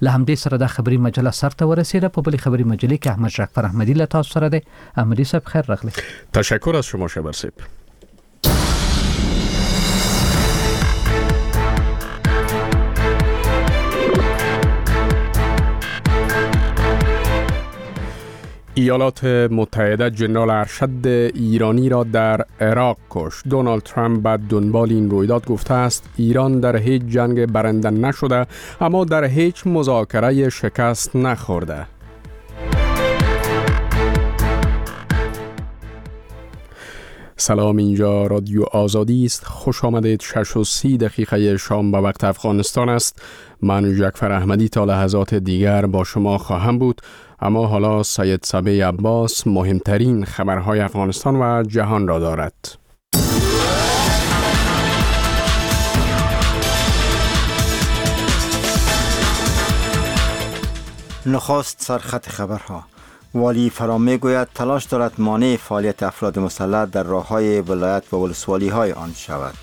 له همدې سره د خبري مجله سر ته ورسیده. په بلې خبري مجلې کې احمد جعفر احمدی له تاسو سره دی. احمدی صاحب خیر راغلی. تشکر از شما شبر صاحب. ایالات متحده جنرال ارشد ایرانی را در عراق کشت. دونالد ترامپ بعد دنبال این رویداد گفته است ایران در هیچ جنگ برنده نشده اما در هیچ مذاکره شکست نخورده. سلام، اینجا رادیو آزادی است. خوش آمدید. 6:30 شام به وقت افغانستان است. من جعفر احمدی تا لحظات دیگر با شما خواهم بود. اما حالا سید صبی عباس مهمترین خبرهای افغانستان و جهان را دارد. نخست سرخط خبرها. والی فرام میگوید تلاش دارد مانع فعالیت افراد مسلح در راههای ولایت و ولسوالی‌های آن شود.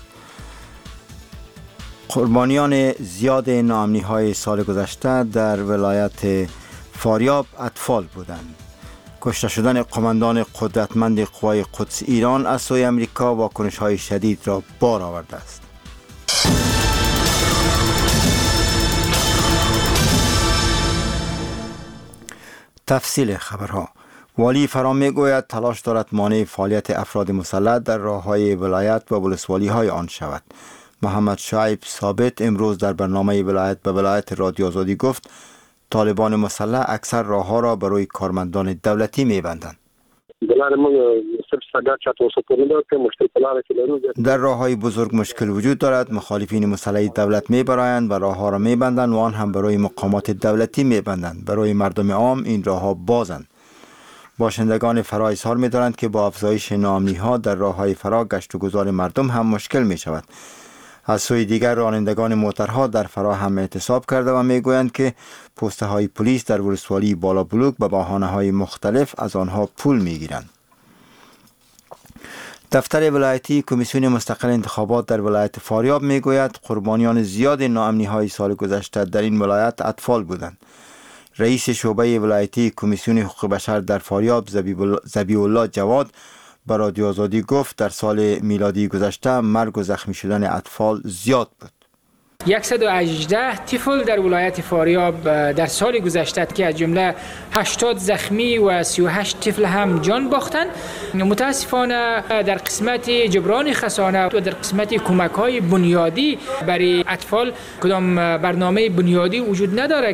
قربانیان زیاد ناامنی‌های سال گذشته در ولایت فاریاب اطفال بودند. کشته شدن قماندان قدرتمند قوای قدس ایران از سوی امریکا واکنش‌های شدید را بار آورده است. تفصیل خبرها. والی فرام میگوید تلاش دارد مانع فعالیت افراد مسلح در راههای ولایت و ولسوالی‌های آن شود. محمد شعیب ثابت امروز در برنامه ولایت به ولایت رادیو آزادی گفت طالبان مسلح اکثر راهها را برای کارمندان دولتی می‌بندند. در راههای بزرگ مشکل وجود دارد. مخالفین مسلح دولت می‌برایند و راهها را می‌بندند و آن هم برای مقامات دولتی می‌بندند. برای مردم عام این راهها بازند. باشندگان فرا اظهار می‌دارند که با افزایش ناامنی‌ها در راههای فرا گشت و گذار مردم هم مشکل می‌شود. از سوی دیگر رانندگان موترها در فرا هم اعتصاب کرده و میگویند که پسته های پلیس در ولسوالی بالا بلوک به بهانه های مختلف از آنها پول میگیرند. دفتر ولایتی کمیسیون مستقل انتخابات در ولایت فاریاب میگوید قربانیان زیاد ناامنی های سال گذشته در این ولایت اطفال بودند. رئیس شعبه ولایتی کمیسیون حقوق بشر در فاریاب ذبیح الله جواد به رادیو آزادی گفت در سال میلادی گذشته مرگ و زخمی شدن اطفال زیاد بود. 118 طفل در ولایت فاریاب در سال گذشته که از جمله 80 زخمی و 38 طفل هم جان باختند. متاسفانه در قسمت جبران خسانه و در قسمت کمک‌های بنیادی برای اطفال کدام برنامه بنیادی وجود ندارد.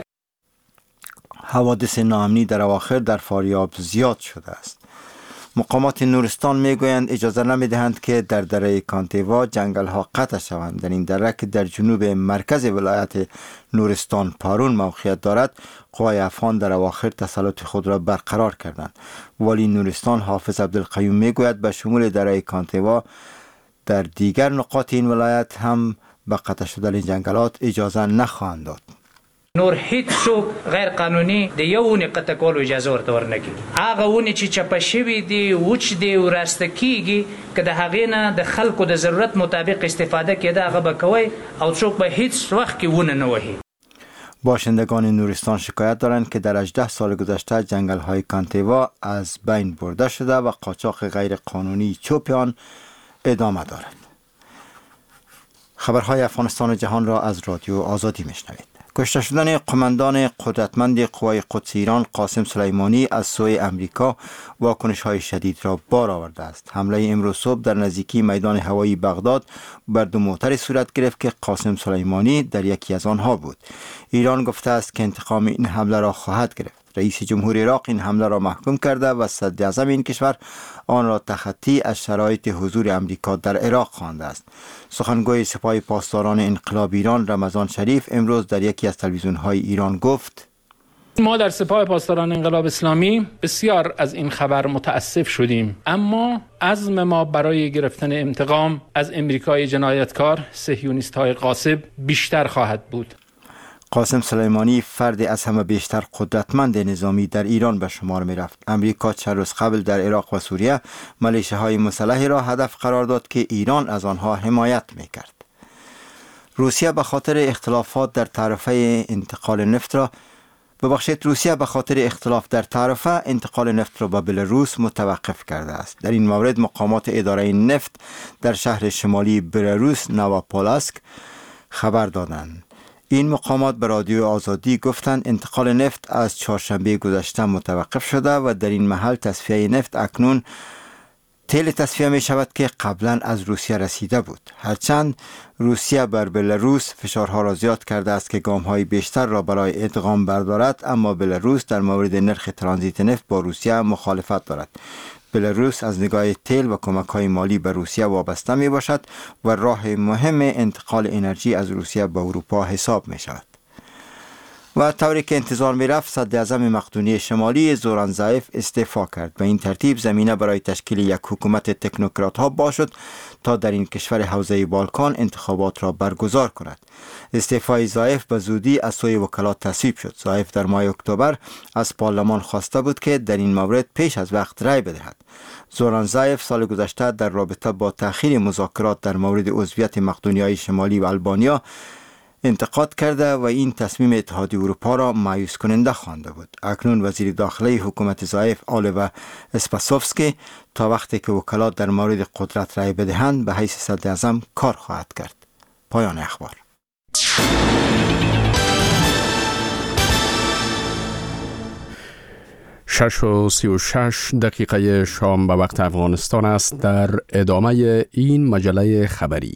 حوادث ناامنی در اواخر در فاریاب زیاد شده است. مقامات نورستان میگویند اجازه نمیدهند که در دره کانتیوا جنگل ها قطع شوند. در این دره که در جنوب مرکز ولایت نورستان پارون موقعیت دارد، قوای افغان در اواخر تسلط خود را برقرار کردند. والی نورستان حافظ عبدالقیوم میگوید به شمول دره کانتیوا در دیگر نقاط این ولایت هم به قطع شدن جنگلات اجازه نخواهند داد. نور هیڅ څوک غیر قانوني د یو ونې قطع کولو اجازه ورته ورنکړي. هغه ونې چې چپه شوي دي وچ دي او راسته کیږي که د هغې نه د خلکو د ضرورت مطابق استفاده کېده هغه به کوی او څوک به هیڅ وخت کې ونه نه وهي. باشندگان نورستان شکایت دارند که در 18 سال گذشته جنگل های کانتیوا از بین برده شده و قاچاق غیر قانونی چوب آن ادامه دارد. خبرهای افغانستان و جهان را از رادیو آزادی میشنوید. کشته شدن قماندان قدرتمند قوای قدس ایران قاسم سلیمانی از سوی امریکا واکنش‌های شدید را بار آورده است. حمله امروز صبح در نزدیکی میدان هوایی بغداد بر دو موتر صورت گرفت که قاسم سلیمانی در یکی از آنها بود. ایران گفته است که انتقام این حمله را خواهد گرفت. رئیس جمهور عراق این حمله را محکوم کرده و صدر اعظم این کشور آن را تخطی از شرایط حضور امریکا در عراق خوانده است. سخنگوی سپاه پاسداران انقلاب ایران رمضان شریف امروز در یکی از تلویزیون‌های ایران گفت: ما در سپاه پاسداران انقلاب اسلامی بسیار از این خبر متاسف شدیم، اما عزم ما برای گرفتن انتقام از امریکای جنایتکار صهیونیست‌های غاصب بیشتر خواهد بود. قاسم سلیمانی فرد از همه بیشتر قدرتمند نظامی در ایران به شمار می رفت. امریکا چند روز قبل در عراق و سوریه ملیشه های مسلحی را هدف قرار داد که ایران از آنها حمایت می کرد. روسیه به خاطر اختلاف در تعرفه انتقال نفت را به بلاروس متوقف کرده است. در این مورد مقامات اداره نفت در شهر شمالی بلاروس نووپولسک خبر دادند. این مقامات به رادیو آزادی گفتند انتقال نفت از چهارشنبه گذشته متوقف شده و در این محل تصفیه نفت اکنون تیل تصفیه می شود که قبلا از روسیه رسیده بود. هرچند روسیه بر بلاروس فشارها را زیاد کرده است که گام‌های بیشتر را برای ادغام بردارد، اما بلاروس در مورد نرخ ترانزیت نفت با روسیه مخالفت دارد. بلاروس از نگاه تیل و کمک‌های مالی به روسیه وابسته می باشد و راه مهم انتقال انرژی از روسیه به اروپا حساب می شود. و طوری که انتظار می رفت صدر اعظم مقدونیه شمالی زوران زایف استعفا کرد. به این ترتیب زمینه برای تشکیل یک حکومت تکنوکرات ها باز شد تا در این کشور حوزه بالکان انتخابات را برگزار کند. استعفای زایف به زودی از سوی وکلات تصویب شد. زایف در ماه اکتبر از پارلمان خواسته بود که در این مورد پیش از وقت رای بدهد. زوران زایف سال گذشته در رابطه با تأخیر مذاکرات در مورد عضویت مقدونیه شمالی و البانیا انتقاد کرده و این تصمیم اتحادیه اروپا را مایوس کننده خوانده بود. اکنون وزیر داخلی حکومت زایف آلیور اسپاسوفسکی تا وقتی که وکلات در مورد قدرت رای بدهند به حیث صدر اعظم کار خواهد کرد. پایان اخبار. 6:36 شام به وقت افغانستان است. در ادامه این مجله خبری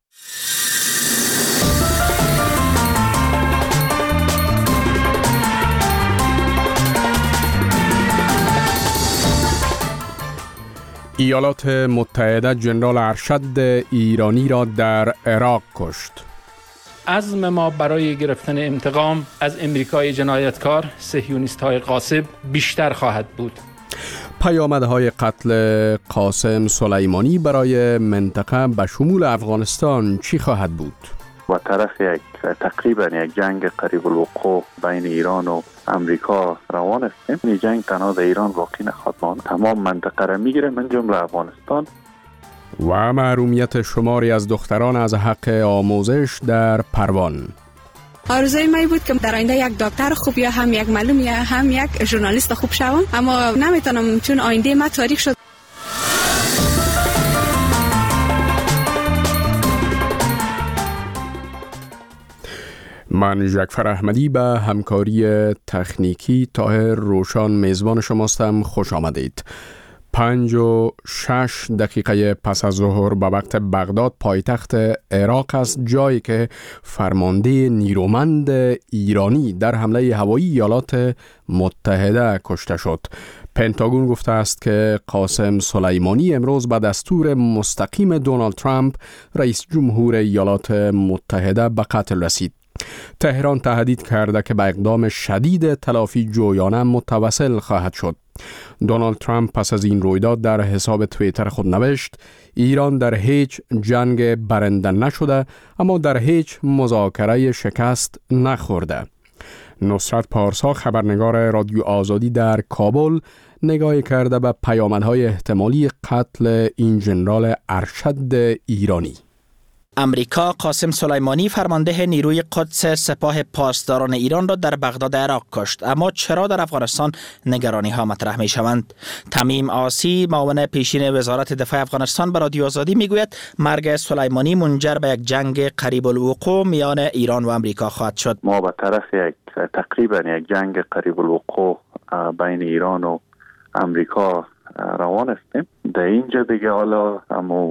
ایالات متحده جنرال ارشد ایرانی را در عراق کشت. عزم ما برای گرفتن انتقام از امریکای جنایتکار صهیونیست‌های غاصب بیشتر خواهد بود. پیامدهای قتل قاسم سلیمانی برای منطقه به شمول افغانستان چی خواهد بود؟ و طرف تقریبا یک جنگ قریب الوقوع بین ایران و امریکا روان است. این جنگ تنها در ایران باقی نخواهد ماند، تمام منطقه را میگیره من جمله افغانستان. و محرومیت شماری از دختران از حق آموزش در پروان. آرزوی من بود که در آینده یک دکتر خوب یا هم یک معلم یا هم یک ژورنالیست خوب شوم، اما نمیتونم چون آینده ما تاریک شد. من جعفر احمدی به همکاری تکنیکی طاهر روشان میزبان شماستم. خوش آمدید. 5:06 پس از ظهر به وقت بغداد پایتخت عراق است، جایی که فرمانده نیرومند ایرانی در حمله هوایی ایالات متحده کشته شد. پنتاگون گفته است که قاسم سلیمانی امروز به دستور مستقیم دونالد ترامپ رئیس جمهور ایالات متحده به قتل رسید. تهران تهدید کرده که به اقدام شدید تلافی جویانه متوسل خواهد شد. دونالد ترامپ پس از این رویداد در حساب توییتر خود نوشت ایران در هیچ جنگ برنده نشده اما در هیچ مذاکره شکست نخورده. نصرت پارسا خبرنگار رادیو آزادی در کابل نگاهی کرده به پیامدهای احتمالی قتل این ژنرال ارشد ایرانی. امریکا قاسم سلیمانی فرمانده نیروی قدس سپاه پاسداران ایران را در بغداد عراق کشت، اما چرا در افغانستان نگرانی ها مطرح می شوند؟ تمیم آسی معاون پیشین وزارت دفاع افغانستان به رادیو آزادی می گوید مرگ سلیمانی منجر به یک جنگ قریب الوقوع میان ایران و امریکا خواهد شد. ما به طرف تقریبا یک جنگ قریب الوقوع بین ایران و امریکا روان هستیم. در اینجا دیگه حالا اما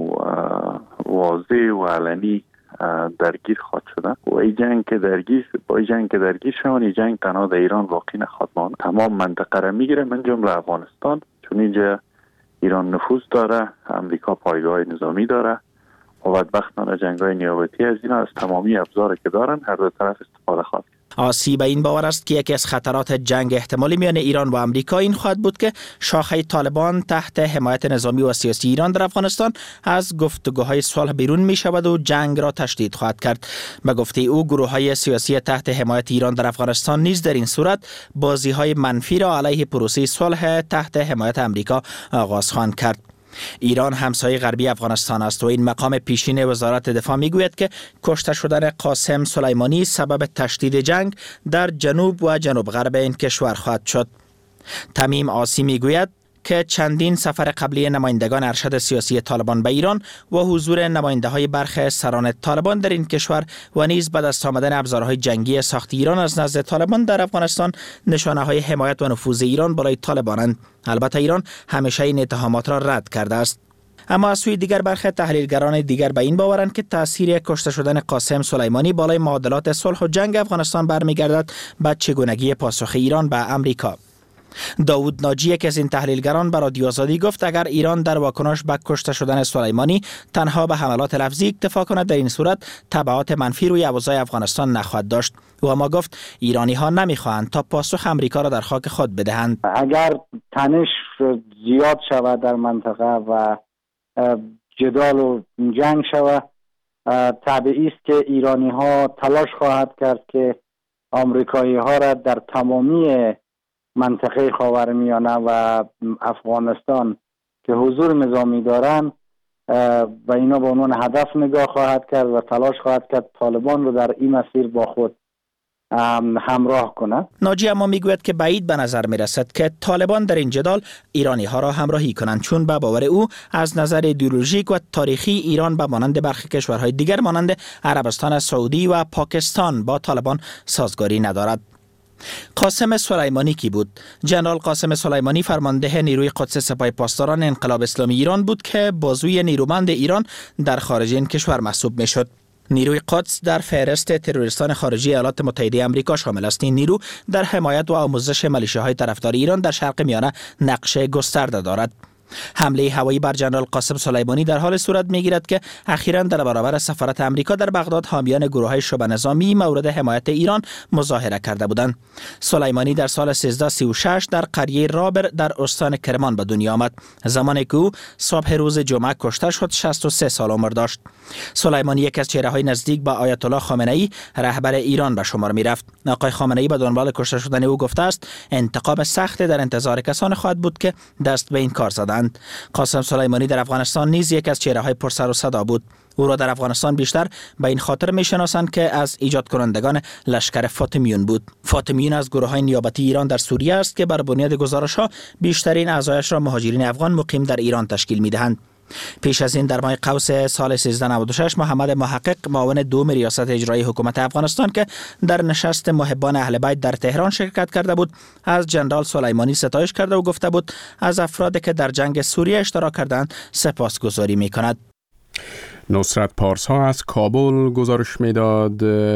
واضح و علنی درگیر خواهد شدن و این جنگ که درگیر شون، این جنگ تنها در ایران باقی نخواهد ماند، تمام منطقه را میگیره من جمله افغانستان، چون اینجا ایران نفوذ داره، امریکا پایگاه نظامی داره و بدبختانه جنگ‌های نیابتی از اینا از تمامی ابزاری که دارن هر دو طرف استفاده خواهد. آسی به این باور است که یکی از خطرات جنگ احتمالی میان ایران و امریکا این خواهد بود که شاخه طالبان تحت حمایت نظامی و سیاسی ایران در افغانستان از گفتگوهای صلح بیرون می شود و جنگ را تشدید خواهد کرد. به گفته او گروه‌های سیاسی تحت حمایت ایران در افغانستان نیز در این صورت بازی‌های منفی را علیه پروسه صلح تحت حمایت امریکا آغاز خواهند کرد. ایران همسایه غربی افغانستان است و این مقام پیشین وزارت دفاع میگوید که کشته شدن قاسم سلیمانی سبب تشدید جنگ در جنوب و جنوب غرب این کشور خواهد شد. تمیم آسی میگوید که چندین سفر قبلی نمایندگان ارشد سیاسی طالبان به ایران و حضور نماینده های برخی سران طالبان در این کشور و نیز به دست آمدن ابزارهای جنگی ساخت ایران از نزد طالبان در افغانستان نشانه های حمایت و نفوذ ایران بالای طالبانند. البته ایران همیشه این اتهامات را رد کرده است. اما از سوی دیگر برخی تحلیلگران دیگر به این باورند که تاثیر کشته شدن قاسم سلیمانی بالای معادلات صلح و جنگ افغانستان برمیگردد به چگونگی پاسخ ایران به امریکا. داوود ناجی که از این تحلیلگران به رادیو آزادی گفت اگر ایران در واکنش به کشته شدن سلیمانی تنها به حملات لفظی اکتفا کند، در این صورت تبعات منفی روی اوضاع افغانستان نخواهد داشت. او اما گفت ایرانی ها نمیخواهند تا پاسخ امریکا را در خاک خود بدهند. اگر تنش زیاد شود در منطقه و جدال و جنگ شود، طبیعی است که ایرانی ها تلاش خواهد کرد که آمریکایی ها را در تمامی منطقه خاورمیانه و افغانستان که حضور نظامی دارند و اینا به عنوان هدف نگاه خواهد کرد و تلاش خواهد کرد طالبان رو در این مسیر با خود همراه کند. ناجی اما میگوید که بعید به نظر میرسد که طالبان در این جدال ایرانی ها را همراهی کنند، چون به باور او از نظر ایدئولوژیک و تاریخی ایران به مانند برخی کشورهای دیگر مانند عربستان سعودی و پاکستان با طالبان سازگاری ندارد. قاسم سلیمانی کی بود؟ جنرال قاسم سلیمانی فرمانده نیروی قدس سپاه پاسداران انقلاب اسلامی ایران بود که بازوی نیرومند ایران در خارج این کشور محسوب میشد. نیروی قدس در فهرست تروریستان خارجی ایالات متحده آمریکا شامل است. این نیرو در حمایت و آموزش میلیشیاهای طرفدار ایران در شرق میانه نقش گسترده دارد. حمله هوایی بر جنرال قاسم سلیمانی در حال صورت میگیرد که اخیراً در برابر سفارت امریکا در بغداد حامیان گروه‌های شبه نظامی مورد حمایت ایران مظاهره کرده بودند. سلیمانی در سال 1336 در قریه رابر در استان کرمان به دنیا آمد. زمانی که او صبح روز جمعه کشته شد 63 سال عمر داشت. سلیمانی یکی از چهره‌های نزدیک به آیت الله خامنه‌ای رهبر ایران به شمار می‌رفت. آقای خامنه‌ای به دنبال کشته شدن او گفته است انتقام سخت در انتظار کسان خواهد بود که دست به این کار زدند. قاسم سلیمانی در افغانستان نیز یک از چهره‌های پرسر و صدا بود. او را در افغانستان بیشتر به این خاطر می‌شناسند که از ایجاد کنندگان لشکر فاطمیون بود. فاطمیون از گروه‌های نیابتی ایران در سوریه است که بر بنیاد گزارش‌ها بیشترین اعضایش را مهاجرین افغان مقیم در ایران تشکیل می‌دهند. پیش از این در ماه قوس سال 1396 محمد محقق معاون دوم ریاست اجرایی حکومت افغانستان که در نشست محبان اهل بیت در تهران شرکت کرده بود از جنرال سلیمانی ستایش کرده و گفته بود از افرادی که در جنگ سوریه اشتراک کردند سپاسگزاری می‌کند. نصرت پارسا از کابل گزارش میداد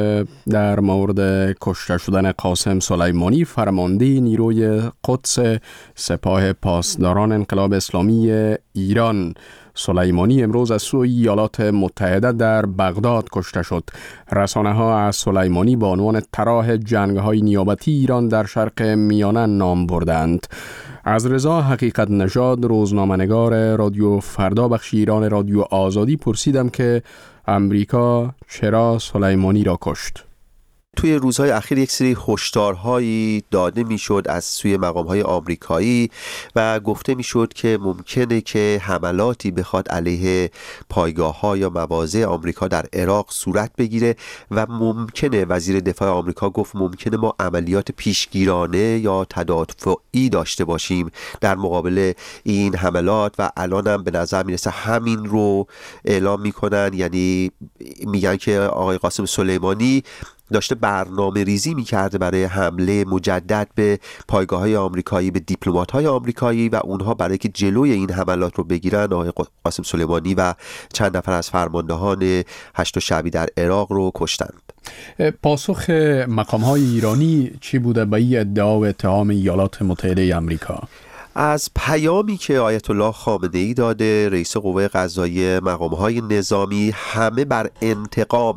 در مورد کشته شدن قاسم سلیمانی فرمانده نیروی قدس سپاه پاسداران انقلاب اسلامی ایران. سلیمانی امروز از سوی ایالات متحده در بغداد کشته شد. رسانه ها از سلیمانی با عنوان طراح جنگ‌های نیابتی ایران در شرق میانه نام بردند. از رضا حقیقت نژاد روزنامه‌نگار رادیو فردا بخش ایران رادیو آزادی پرسیدم که امریکا چرا سلیمانی را کشت. توی روزهای اخیر یک سری هشدارهایی داده میشد از سوی مقام‌های آمریکایی و گفته میشد که ممکنه که حملاتی بخواد علیه پایگاه‌ها یا مواضع آمریکا در عراق صورت بگیره و ممکنه، وزیر دفاع آمریکا گفت ممکنه ما عملیات پیشگیرانه یا تدافعی داشته باشیم در مقابل این حملات و الانم به نظر میرسه همین رو اعلام میکنن. یعنی میگن که آقای قاسم سلیمانی داشته برنامه ریزی میکرده برای حمله مجدد به پایگاه‌های آمریکایی، به دیپلمات‌های آمریکایی و اونها برای که جلوی این حملات رو بگیرن آقای قاسم سلیمانی و چند نفر از فرماندهان هشت شعبی در عراق رو کشتند. پاسخ مقام‌های ایرانی چی بوده به این ادعا و اتهام ایالات متحده آمریکا؟ از پیامی که آیت الله خامنه‌ای داده، رئیس قوه قضاییه، مقام‌های نظامی، همه بر انتقام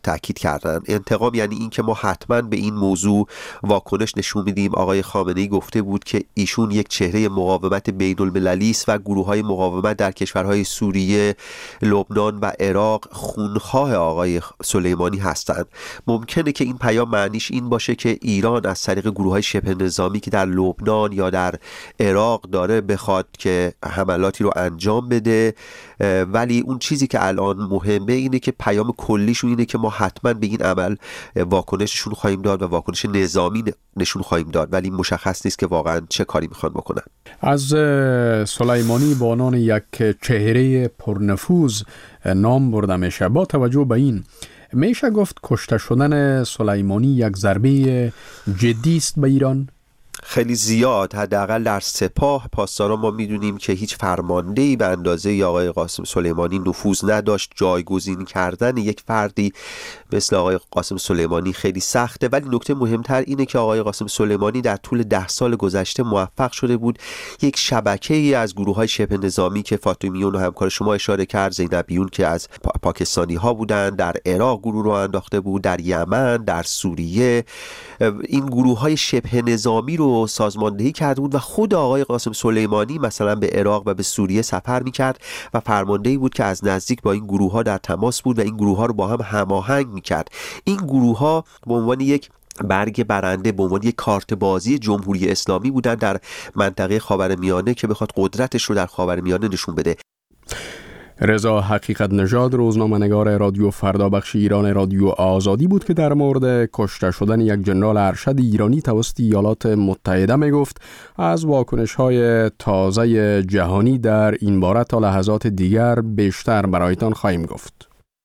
تاکید کردن. انتقام یعنی این که ما حتما به این موضوع واکنش نشون میدیم. آقای خامنه‌ای گفته بود که ایشون یک چهره مقاومت بین المللی است و گروه‌های مقاومت در کشورهای سوریه، لبنان و عراق خونخواه آقای سلیمانی هستند. ممکنه که این پیام معنیش این باشه که ایران از طریق گروه‌های شبه نظامی که در لبنان یا در عراق داره بخواد که حملاتی رو انجام بده، ولی اون چیزی که الان مهمه اینه که پیام کلیشون اینه که ما حتما به این عمل واکنششون خواهیم داد و واکنش نظامی نشون خواهیم داد، ولی مشخص نیست که واقعا چه کاری میخوان بکنن. از سلیمانی به عنوان یک چهره پرنفوذ نام برده میشه. با توجه به این میشه گفت کشته شدن سلیمانی یک ضربه جدی است به ایران؟ خیلی زیاد. حداقل در سپاه پاسداران ما میدونیم که هیچ فرماندهی به اندازه آقای قاسم سلیمانی نفوذ نداشت. جایگزین کردن یک فردی مثل آقای قاسم سلیمانی خیلی سخته، ولی نکته مهمتر اینه که آقای قاسم سلیمانی در طول 10 سال گذشته موفق شده بود یک شبکه‌ای از گروه‌های شبه نظامی که فاطمیون و همکار شما اشاره کرد، زینبیون که از پاکستانی ها بودن، در عراق گروه رو انداخته بود، در یمن، در سوریه، این گروه‌های شبه نظامی رو سازماندهی کرده بود و خود آقای قاسم سلیمانی مثلا به عراق و به سوریه سفر می‌کرد و فرماندهی بود که از نزدیک با این گروه‌ها در تماس بود و این گروه‌ها رو با هم هماهنگ می‌کرد. این گروه‌ها به عنوان یک برگ برنده، به عنوان یک کارت بازی جمهوری اسلامی بودن در منطقه خاورمیانه که بخواد قدرتش رو در خاورمیانه نشون بده. رضا حقیقت نژاد، روزنامه‌نگار رادیو فردا بخش ایران رادیو آزادی بود که در مورد کشته شدن یک جنرال ارشد ایرانی توسط ایالات متحده می گفت. از واکنش‌های تازه جهانی در این باره تا لحظات دیگر بیشتر برایتان خواهیم گفت.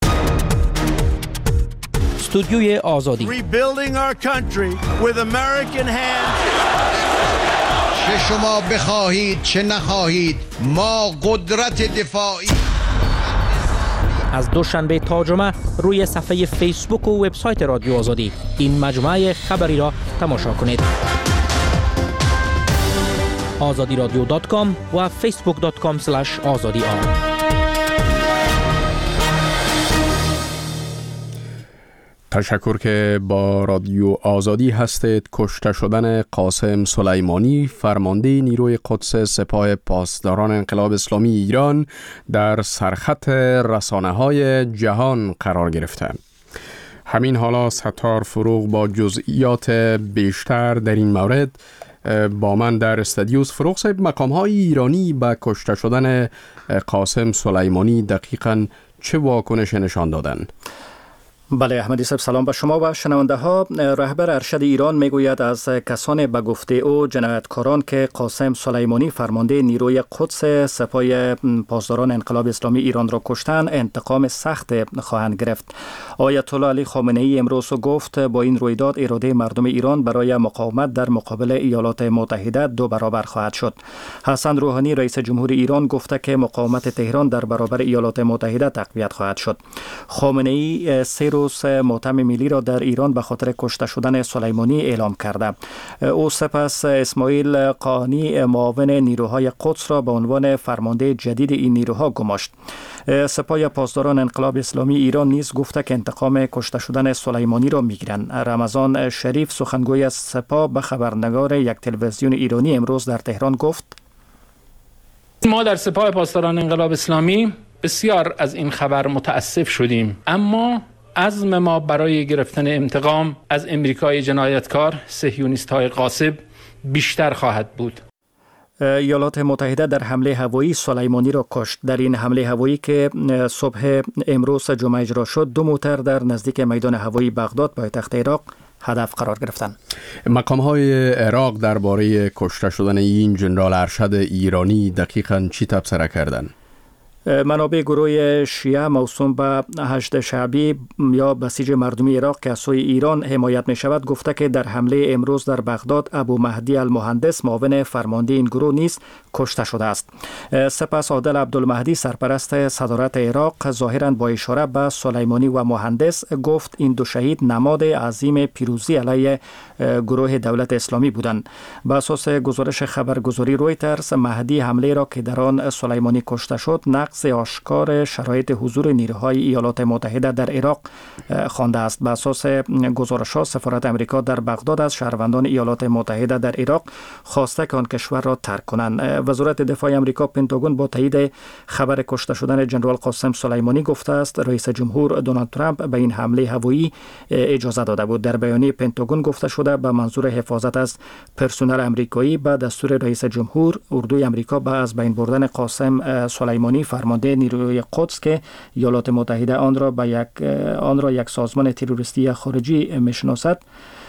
استودیوی آزادی. چه شما بخواهید چه نخواهید، ما قدرت دفاعی. از دوشنبه تا جمعه روی صفحه فیسبوک و وبسایت رادیو آزادی این مجموعه خبری را تماشا کنید. azadiradio.com و facebook.com/azadi. تشکر که با رادیو آزادی هستید. کشته شدن قاسم سلیمانی، فرمانده نیروی قدس سپاه پاسداران انقلاب اسلامی ایران، در سرخط رسانه‌های جهان قرار گرفته. همین حالا ستار فروغ با جزئیات بیشتر در این مورد با من در استودیوس. فروغ صاحب، مقام‌های ایرانی به کشته شدن قاسم سلیمانی دقیقاً چه واکنش نشان دادند؟ بله احمدی صاحب، سلام به شما و شنونده ها. رهبر ارشد ایران میگوید از کسان به گفته او جنایتکاران که قاسم سلیمانی فرمانده نیروی قدس سپاه پاسداران انقلاب اسلامی ایران را کشتند انتقام سخت خواهند گرفت. آیت الله علی خامنه ای امروز گفت با این رویداد اراده مردم ایران برای مقاومت در مقابل ایالات متحده 2 برابر خواهد شد. حسن روحانی رئیس جمهور ایران گفته که مقاومت تهران در برابر ایالات متحده تقویت خواهد شد. خامنه ای 3 روز ماتم ملی را در ایران به خاطر کشته شدن سلیمانی اعلام کرده. او سپس اسماعیل قانی معاون نیروهای قدس را به عنوان فرمانده جدید این نیروها گماشت. سپاه پاسداران انقلاب اسلامی ایران نیز گفته که انتقام کشته شدن سلیمانی را میگیرند. رمضان شریف سخنگوی از سپاه به خبرنگار یک تلویزیون ایرانی امروز در تهران گفت: ما در سپاه پاسداران انقلاب اسلامی بسیار از این خبر متاسف شدیم، اما عزم ما برای گرفتن انتقام از امریکای جنایتکار، صهیونیست‌های غاصب بیشتر خواهد بود. ایالات متحده در حمله هوایی سلیمانی را کشت. در این حمله هوایی که صبح امروز جمعه اجرا شد، 2 موتر در نزدیک میدان هوایی بغداد پایتخت عراق هدف قرار گرفتند. مقام‌های عراق درباره کشته شدن این جنرال ارشد ایرانی دقیقاً چی تبصره کردند؟ منابع گروه شیعه موسوم به حشد شعبی یا بسیج مردمی عراق که از سوی ایران حمایت می شود گفته که در حمله امروز در بغداد ابو مهدی المهندس معاون فرمانده این گروه نیز کشته شده است. سپس عادل عبدالمهدی سرپرست صدارت عراق ظاهراً با اشاره به سلیمانی و مهندس گفت این 2 شهید نماد عظیم پیروزی علیه گروه دولت اسلامی بودند. بر اساس گزارش خبرگزاری رویترز، مهدی حمله را که در آن سلیمانی کشته شد نقش نقض آشکار شرایط حضور نیروهای ایالات متحده در عراق خوانده است. به اساس گزارش‌ها سفارت امریکا در بغداد از شهروندان ایالات متحده در عراق خواسته که آن کشور را ترک کنند. وزارت دفاع امریکا پنتاگون با تایید خبر کشته شدن ژنرال قاسم سلیمانی گفته است رئیس جمهور دونالد ترامپ به این حمله هوایی اجازه داده بود. در بیانیه پنتاگون گفته شده به منظور حفاظت از پرسنل امریکایی به دستور رئیس جمهور اردوی امریکا به از بین بردن قاسم سلیمانی فرمانده نیروی قدس که ایالات متحده آن را یک سازمان تروریستی خارجی میشناسد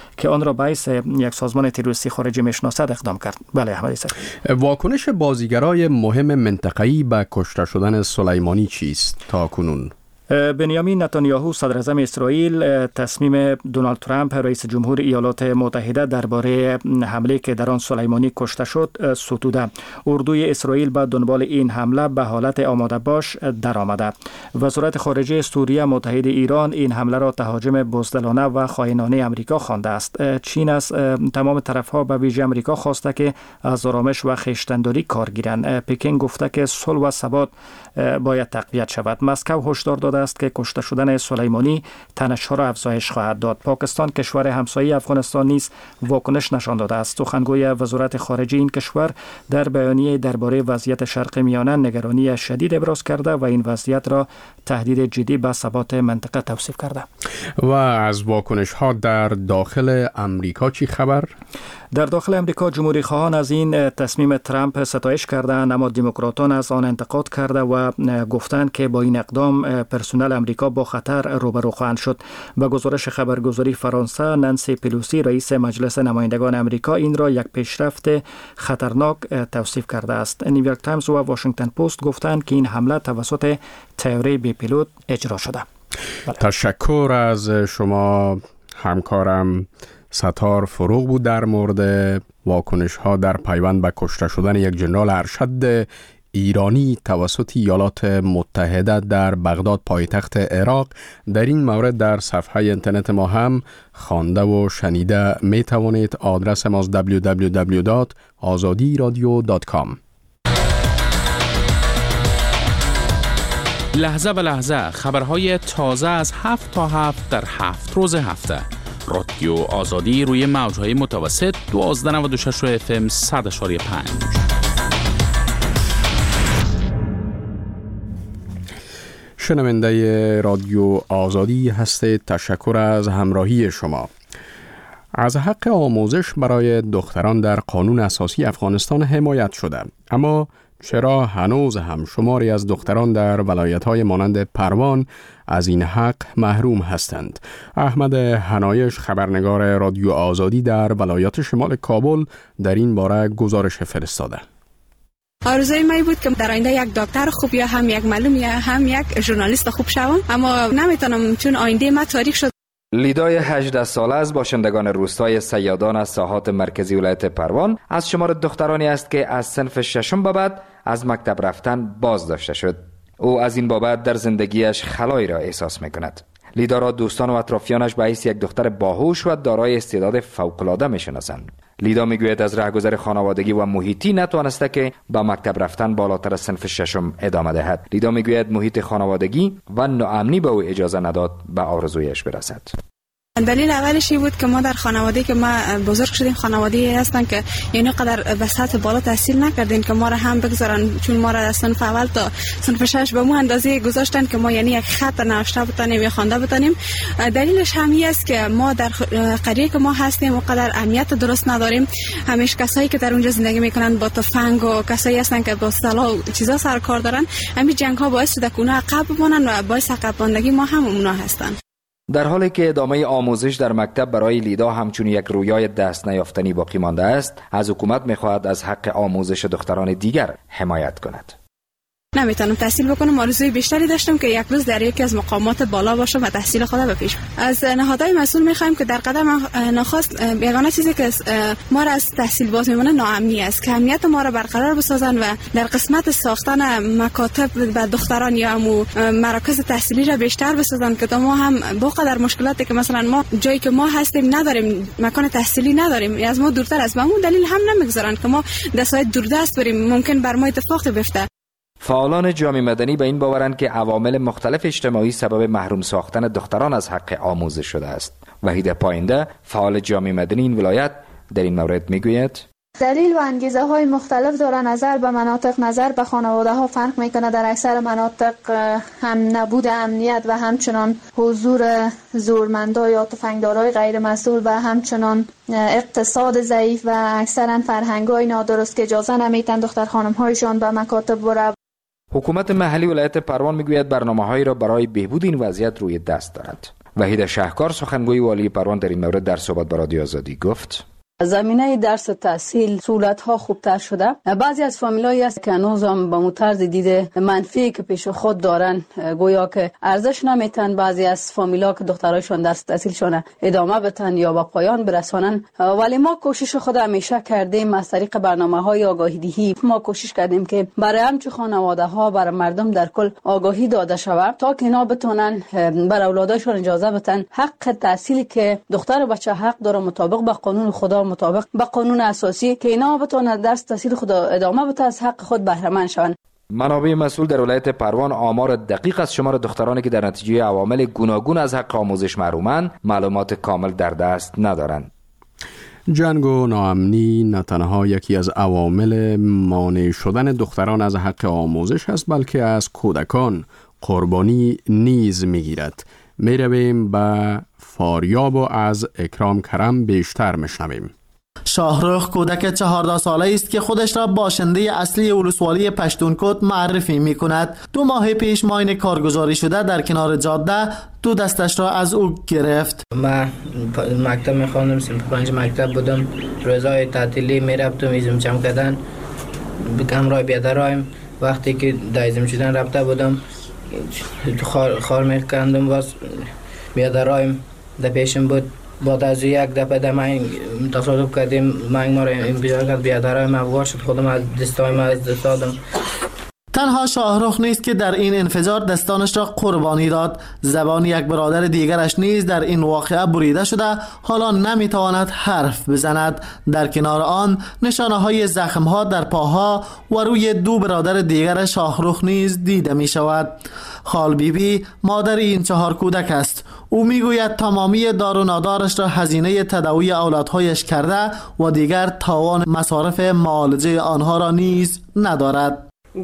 اقدام کرد. بله احمدی صاحب. واکنش بازیگرای مهم منطقه‌ای به کشته شدن سلیمانی چیست تا کنون؟ بنیامین نتانیاهو صدر اعظم اسرائیل تصمیم دونالد ترامپ رئیس جمهور ایالات متحده درباره حمله که در آن سلیمانی کشته شد ستوده. اردوی اسرائیل به دنبال این حمله به حالت آماده باش درآمده. وزارت خارجه سوریه متحد ایران این حمله را تهاجم بزدلانه و خائنانه امریکا خوانده است. چین از تمام طرف‌ها به ویژه امریکا خواسته که از آرامش و خویشتن‌داری کار گیرند. پکین گفته که صلح و ثبات باید تقویت شود. مسکو هشدار داده است که کشته شدن سلیمانی تنش‌ها را افزایش خواهد داد. پاکستان کشور همسایه افغانستان نیز واکنش نشان داده است. سخنگوی وزارت خارجه این کشور در بیانیه درباره وضعیت شرق میانه نگرانی شدید ابراز کرده و این وضعیت را تهدید جدی به ثبات منطقه توصیف کرده. و از واکنش‌ها در داخل امریکا چی خبر؟ در داخل امریکا جمهوری خواهان از این تصمیم ترامپ ستایش کردند، اما دموکراتان از آن انتقاد کرده و گفتند که با این اقدام پرسنل امریکا با خطر روبرو خواهند شد. به گزارش خبرگزاری فرانسه، نانسی پلوسی رئیس مجلس نمایندگان امریکا این را یک پیشرفت خطرناک توصیف کرده است. نیویورک تایمز و واشنگتن پست گفتند که این حمله توسط طیاره بی پیلوت اجرا شده. تشکر از شما همکارم ستار فروغ بود در مورد واکنش ها در پیوند به کشته شدن یک ژنرال ارشد ایرانی توسط ایالات متحده در بغداد پایتخت عراق. در این مورد در صفحه اینترنت ما هم خوانده و شنیده می توانید. آدرس ما www.azadiradio.com. لحظه به لحظه خبرهای تازه از 7 تا 7 در 7 روز هفته. رادیو آزادی روی موجهای متوسط 1296 FM 100.5. شنونده رادیو آزادی هستید. تشکر از همراهی شما. از حق آموزش برای دختران در قانون اساسی افغانستان حمایت شده، اما چرا هنوز هم شماری از دختران در ولایت‌های مانند پروان از این حق محروم هستند؟ احمد حنایش خبرنگار رادیو آزادی در ولایت شمال کابل در این باره گزارش فرستاده. آرزوی من بود که در آینده یک دکتر خوب یا هم یک معلم یا هم یک ژورنالیست خوب شوم، اما نمیتونم چون آینده من تاریک شد. لیدای 18 ساله از باشندگان روستای سیادان از ساحات مرکزی ولایت پروان از شمار دخترانی است که از صنف ششم به بعد از مکتب رفتن باز داشته شد. او از این بابت در زندگیش خلایی را احساس می‌کند. لیدا را دوستان و اطرافیانش به حیث یک دختر باهوش و دارای استعداد فوق‌العاده می‌شناسند. لیدا میگوید از رهگذر خانوادگی و محیطی نتوانسته که با مکتب رفتن بالاتر از صنف ششم ادامه دهد. لیدا میگوید محیط خانوادگی و ناامنی به او اجازه نداد به آرزویش برسد. دلیل اولش بود که ما در خانواده که ما بزرگ شدیم خانواده‌ای هستن که یعنی قدر به سطح بالا تحصیل نکردین که ما را هم بگذارن، چون ما را از صنف اول تا صنف 6 به مو اندازه گذاشتن که ما یعنی یک خط نوشته بتونیم یا خوانده بتونیم. دلیلش هم است که ما در قریه که ما هستیم و قدر امنیت درست نداریم. همیشه کسایی که در اونجا زندگی میکنن با تفنگ و کسایی هستن که با سلاح و چیزا سر کار دارن. همین جنگ ها باعث شده که اونها عقب بمونن و باعث عقب ماندگی ما هم اونها هستن. در حالی که ادامه آموزش در مکتب برای لیدا همچون یک رویای دست نیافتنی باقی مانده است، از حکومت می‌خواهد از حق آموزش دختران دیگر حمایت کند. نمیتونم تحصیل بکنم. آرزوی بیشتری داشتم که یک روز در یکی از مقامات بالا باشم و تحصیل خودم بپیش. از نهادهای مسئول می‌خوایم که در قدم نخست یگانه چیزی که ما را از تحصیل باز می‌مونه ناامنی است، که امنیت ما را برقرار بسازن و در قسمت ساختن مکاتب و دختران یا مراکز تحصیلی را بیشتر بسازن که ما هم با قدر مشکلاتی که مثلا ما جایی که ما هستیم نداریم، مکان تحصیلی نداریم، از ما دورتر از ما، دلیل هم نمیگذارن که ما دستای دوردست بریم، ممکن بر ما اتفاقی بیفته. فعالان جامعه مدنی به این باورند که عوامل مختلف اجتماعی سبب محروم ساختن دختران از حق آموزش شده است. وحید پاینده، فعال جامعه مدنی این ولایت، در این مورد میگوید: دلیل و انگیزه های مختلف داره. نظر به مناطق، نظر به خانواده ها فرق میکنه. در اکثر مناطق هم نبود امنیت و همچنان حضور زورمندا یا تفنگدارای غیر مسئول و همچنان اقتصاد ضعیف و اکثرا فرهنگای نادرست که اجازه نمیتن دختر خانم هایشان به مکاتب بره. حکومت محلی ولایت پروان میگوید برنامه‌هایی را برای بهبود این وضعیت روی دست دارد. وحید شهکار، سخنگوی والی پروان، در این مورد در صحبت با رادیو آزادی گفت: زمینه درس و تحصیل سهولت‌ها خوبتر شده. بعضی از فامیلایی است که هنوز هم با طرز دید منفی که پیش خود دارن، گویا که ارزش نمیتن بعضی از فامیل‌ها که دخترایشون درس تحصیلشون ادامه بدن یا به پایان برسانن. ولی ما کوشش خود همیشه کردیم از طریق برنامه‌های آگاهی دهی. ما کوشش کردیم که برای همچون خانواده‌ها، برای مردم در کل آگاهی داده شود تا که اینا بتونن بر اولادشون اجازه بدن حق تحصیلی که دختر و بچه حق داره مطابق به قانون خدا، مطابق به قانون اساسی، که اینا بتونن درس تحصیل خود ادامه بده، از حق خود بهره مند شوند. منابع مسئول در ولایت پروان آمار دقیق از شمار دخترانی که در نتیجه عوامل گوناگون از حق آموزش محرومند معلومات کامل در دست ندارند. جنگ و ناامنی نه تنها یکی از عوامل مانع شدن دختران از حق آموزش است، بلکه از کودکان قربانی نیز میگیرد. میرویم به فاریاب و از اکرام کرم بیشتر میشنویم. شاهرخ کودک 14 ساله است که خودش را باشنده اصلی ولسوالی پشتونکوت معرفی می کند. 2 ماه پیش ماین کارگزاری شده در کنار جاده 2 دستش را از او گرفت. من مکتب میخواندم، صنف 5 مکتب بودم. روزهای تعطیلی میرفتم ایزم جمع کردن همراه بیادرایم. وقتی که دایزم شدن رفته بودم خار میکندم، باز بیادرایم در پیشم بود. بعد از یک دفعه در من تصادف کردیم، من ما را بیدار کرد، بیادرایم افغان شد، خودم از دستایم از دست دادم. تنها شاهرخ نیست که در این انفجار دستانش را قربانی داد. زبان یک برادر دیگرش نیز در این واقعه بریده شده، حالا نمیتواند حرف بزند. در کنار آن نشانه های زخم ها در پاها و روی 2 برادر دیگر شاهرخ نیز دیده می شود. خال بیبی مادر این 4 کودک است. او میگوید تمامی دار و نادارش را هزینه تداوی اولادهایش کرده و دیگر توان مصارف معالجه آنها را نیز ندارد.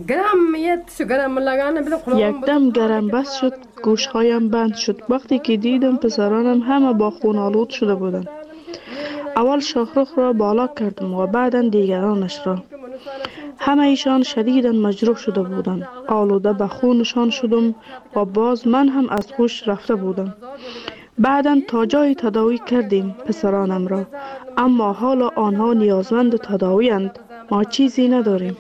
یکدم گرم بس شد، گوشهایم بند شد. وقتی که دیدم پسرانم همه با خون آلود شده بودند. اول شاهرخ را بالا کردم و بعدا دیگرانش را. همه ایشان شدیداً مجروح شده بودند. آلوده به خونشان شدم و باز من هم از هوش رفته بودم. بعداً تا جای تداوی کردیم پسرانم را، اما حالا آنها نیازمند تداوی اند. ما چیزی نداریم.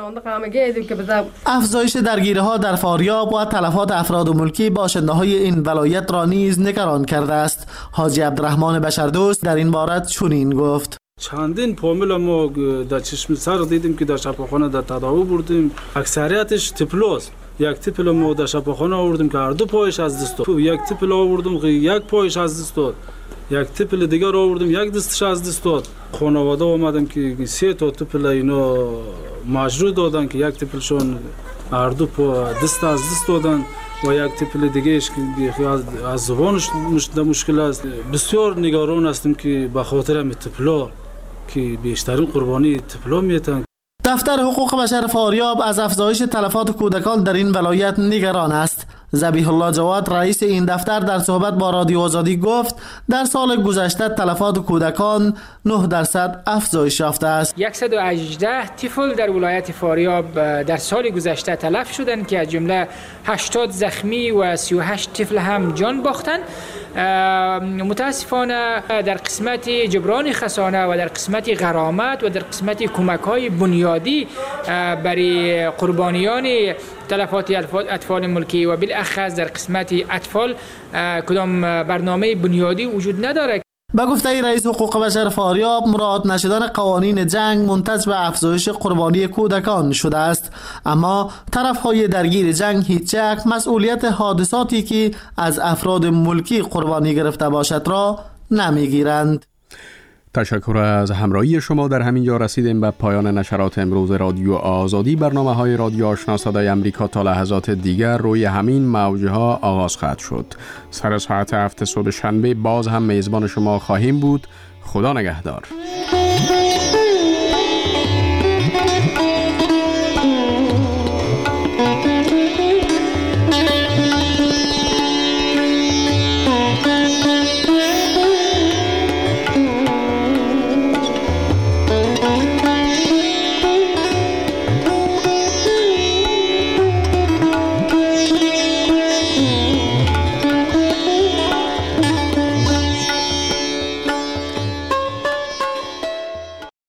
افزایش درگیری ها در فاریاب و تلفات افراد و ملکی باشنده های این ولایت را نیز نگران کرده است. حاجی عبدالرحمن بشردوست در این باره چنین گفت: چندین فامیل ما در چشم سر دیدیم که در شفاخانه در تداوی بردیم. اکثریتش تیپلوست. یک تیپل ما در شفاخانه آوردیم که هر 2 پایش از دست داد. یک تیپل آوردیم که 1 پایش از دست داد. یک تیپل دیگر آوردیم 1 دستش از دست داد. خانواده آمدن که 3 تا تیپل اینا مجروح دادن که 1 تیپلشون هر 2 پا دست از دست دادن و 1 تیپل دیگهش که از زبانش مشکل است. بسیار نگران هستیم که به خاطر همین تیپلا که بیشترین قربانی تیپلا میتن. دفتر حقوق بشر فاریاب از افزایش تلفات کودکان در این ولایت نگران است. ذبیح الله جواد رئیس این دفتر در صحبت با رادیو آزادی گفت در سال گذشته تلفات کودکان 9% افزایش یافته است. 118 طفل در ولایت فاریاب در سال گذشته تلف شدند که از جمله 80 زخمی و 38 طفل هم جان باختند. متاسفانه در قسمت جبران خسانه و در قسمت غرامت و در قسمت کمک‌های بنیادی برای قربانیان تلفات اطفال ملکی و بالاخص در قسمت اطفال کدام برنامه بنیادی وجود نداره. با گفته رئیس حقوق بشر فاریاب مراعات نشدن قوانین جنگ منتج به افزایش قربانی کودکان شده است، اما طرف‌های درگیر جنگ هیچ یک مسئولیت حادثاتی که از افراد ملکی قربانی گرفته باشد را نمیگیرند. تشکر از همراهی شما. در همین جا رسیدیم به پایان نشرات امروز رادیو آزادی. برنامه‌های رادیو آشنا صدای امریکا تا لحظات دیگر روی همین موج‌ها آغاز خواهد شد. سر ساعت 7 صبح شنبه باز هم میزبان شما خواهیم بود. خدا نگهدار.